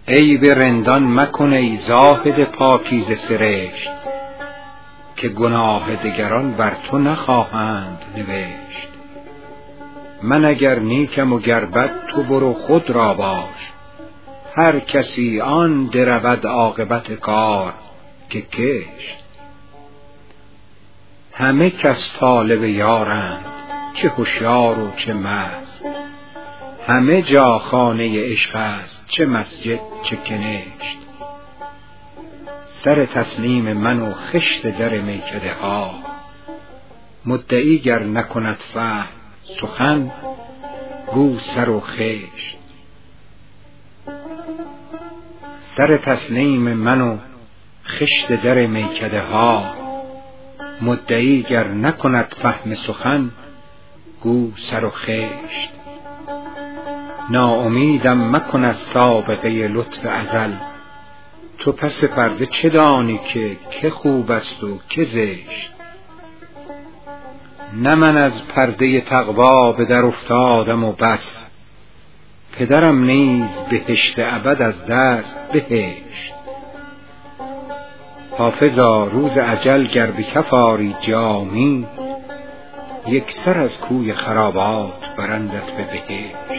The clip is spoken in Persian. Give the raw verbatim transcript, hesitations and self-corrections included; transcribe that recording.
ای به رندان مکن ای زاهد پاکیزه سرشت، که گناه دگران بر تو نخواهند نوشت. من اگر نیکم و گر بد تو برو خود را باش، هر کسی آن درود عاقبت کار که کشت. همه کس طالب یارند، چه هوشیار و چه مست، همه جا خانه عشق است، چه مسجد چه کنشت. سر تسلیم من و خشت در میکده ها، مدعی گر نکند فهم سخن گو سر و خشت. سر تسلیم من و خشت در میکده ها، مدعی گر نکند فهم سخن گو سر و خشت. ناامیدم مکن از سابقه لطف ازل، تو پس پرده چه دانی که که خوب است و که زشت. نه من از پرده تقوا به در افتادم و بس، پدرم نیز بهشت ابد از دست بهشت. حافظا روز اجل گر به کف آری جامی، یک سر از کوی خرابات برندت به بهشت.